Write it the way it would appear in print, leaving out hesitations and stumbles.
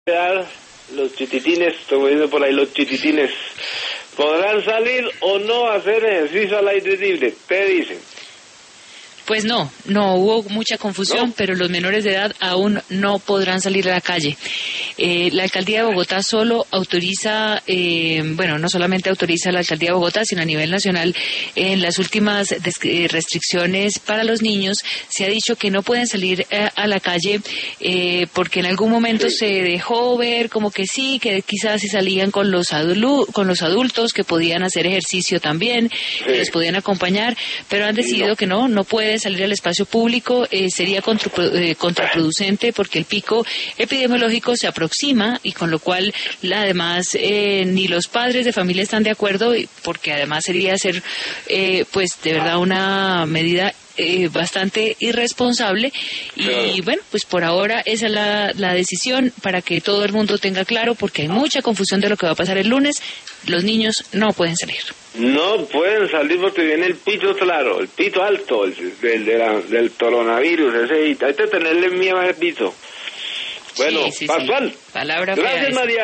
Los chititines, como dicen por ahí, los chititines, ¿podrán salir o no hacer ejercicio al aire libre? ¿Qué dicen? Pues no hubo mucha confusión, ¿no? Pero los menores de edad aún no podrán salir a la calle. La Alcaldía de Bogotá solo autoriza, no solamente autoriza la Alcaldía de Bogotá, sino a nivel nacional, en las últimas restricciones para los niños, se ha dicho que no pueden salir a la calle porque en algún momento se dejó ver como que sí, que quizás si salían con los adultos, que podían hacer ejercicio también, que les podían acompañar, pero han decidido que no puede salir al espacio público, sería contraproducente porque el pico epidemiológico se aproxima y con lo cual además ni los padres de familia están de acuerdo porque además sería ser pues de verdad una medida bastante irresponsable y bueno, pues por ahora esa es la decisión para que todo el mundo tenga claro porque hay mucha confusión de lo que va a pasar el lunes. Los niños no pueden salir. No pueden salir porque viene el pito claro, el pito alto, del coronavirus, ese, hay que tenerle miedo a ese pito. Bueno, sí. Pascual, Palabra gracias María.